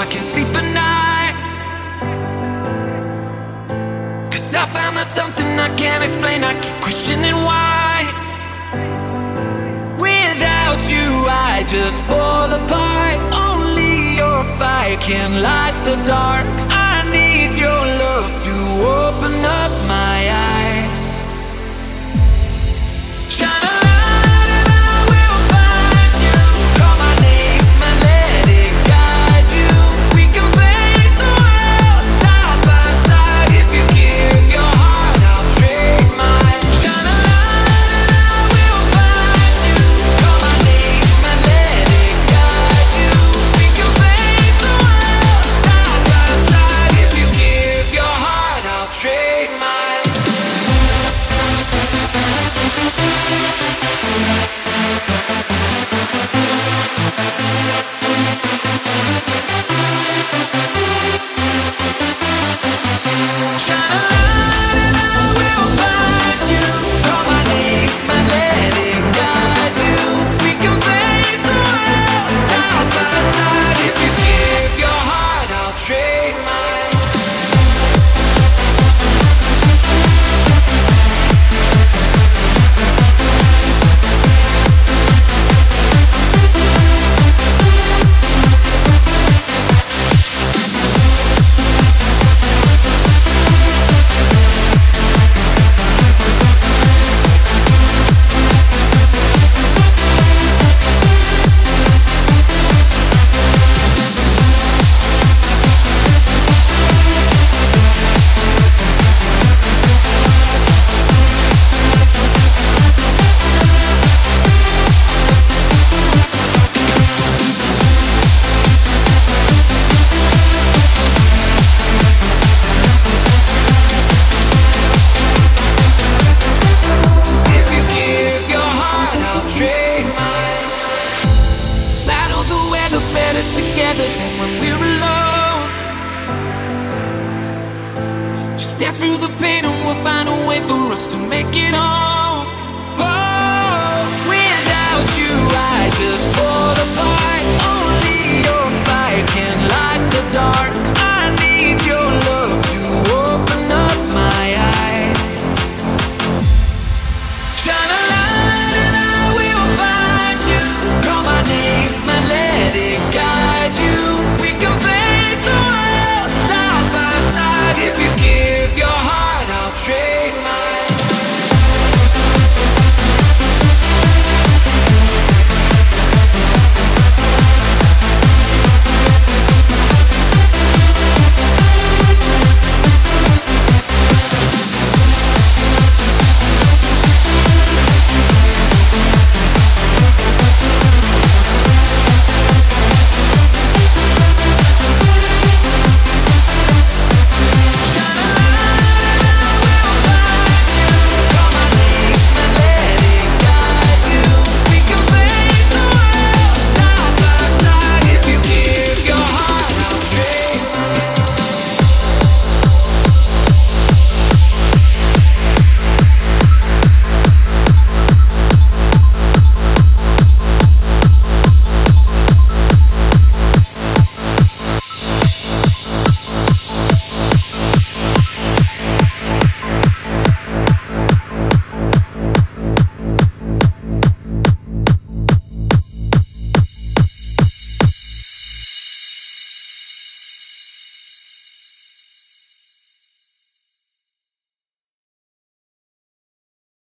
I can't sleep at night, 'cause I found there's something I can't explain. I keep questioning why. Without you I just fall apart. Only your fire can light the dark. I need your love to open up my eyes. Shine a light and I will find you. Call my name and let it guide you. We can face the world side by side. If you give your heart, I'll trade mine. Shine a light and I will find you. Call my name and let it guide you. We can face the world side by side. If you give your heart, I'll trade mine. Shine a light and I will find you. Call my name and let it guide you. We can face the world side by side. If you give your heart, I'll trade mine. If you give your heart, I'll trade mine. Battle the weather better together than when we're alone. Just dance through the pain and we'll find a way for us to make it home. Oh, without you I just fall